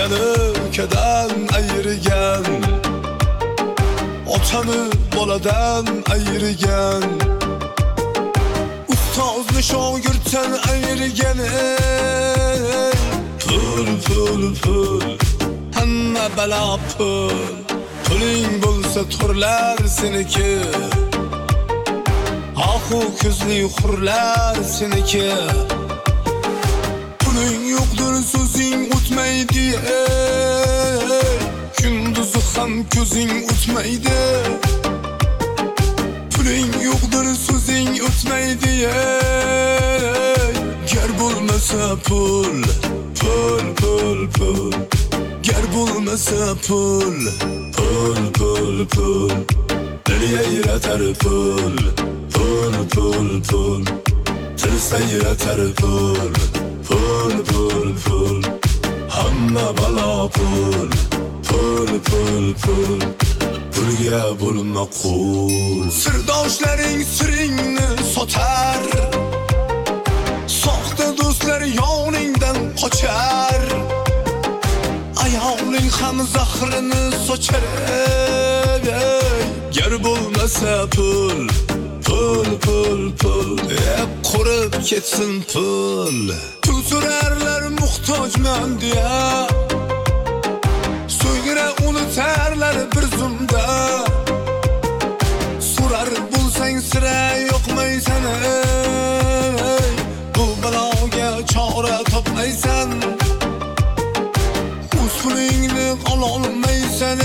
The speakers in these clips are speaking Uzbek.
seni ukadan ayırgan, otani boladan ayırgan, ustozni shogirddan ayirgan. Pul pul pul, hamma balo pul. Puling bo'lsa turlar seniki, oxu ko'zli hurlar seniki. Puling yo'qdir so'zing o'tmaydi, kunduzi ham ko'zing o'tmaydi. Puling yo'qdir so'zing o'tmaydi, gar bo'lmasa pul, pul pul pul. Gar bo'lmasa pul, pul pul pul. Dil yayratar pul, pul pul pul. Tilsa yayratar pul, pul pul pul. Hamma balo pul, pul pul pul. Pulga bo'lma qul. Sirdoshlaring siringni sotar, soxta do'stlar yoningdan qochar. Ayoling ham zahrini sochar. Gar bo'lmasa pul, pul pul pul. Qurib ketsin pul. Pul so'rarlar muhtojman deya, so'ngra unutarlar bir zumda. So'rar bo'lsang sira yo'qmaysan, bu baloga chora topmaysan. Pulingni ololmaysan,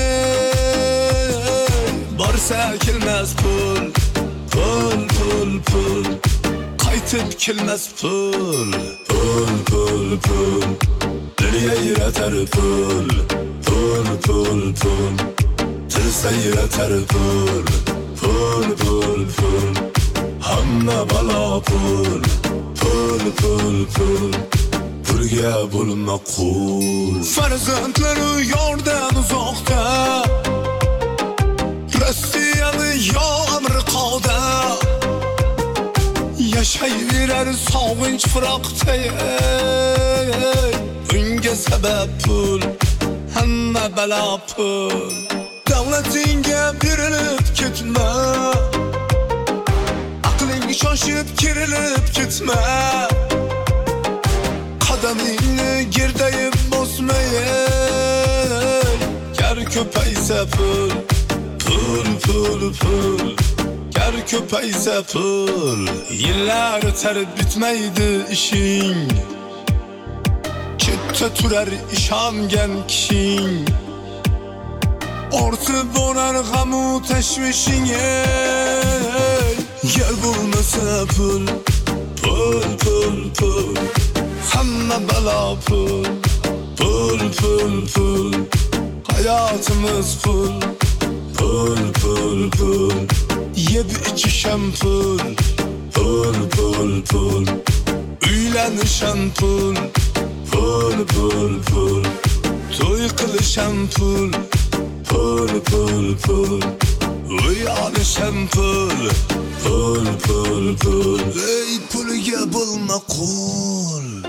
borsa kelmas pul, pul pul pul. Qaytib kelmas pul, pul pul pul. Dil yayratar pul, pul pul pul. Tilsa yayratar pul, pul pul pul. Hamma balo pul, pul pul pul. Pulga bo'lma qul. Farzandlari yordan uzoqda, Rossiyada yo Amerikada, yashayverar sog'inch firoqda. Bunga sabab pul, hamma balo pul. Davlatingga berilib ketma, aqling shoshib kerilib ketma. Qadamingni gerdayib bosmayay, gar ko'paysa pul, pul pul pul. Gar ko'paysa pul, yillar o'tib bitmaydi ishing. Chetda turar ishongan kishing, ortib borar g'am-u tashvishing. Gar bo'lmasa pul, pul pul pul. Hamma balo pul, pul pul pul. Hayotimiz pul, pul pul pul. Yeb ichisham pul, pul pul pul. Uylanisham pul, pul pul pul. To'y qilisham pul, pul pul pul. Uy olisham pul, pul pul pul. Ey pulga bo'lma qul.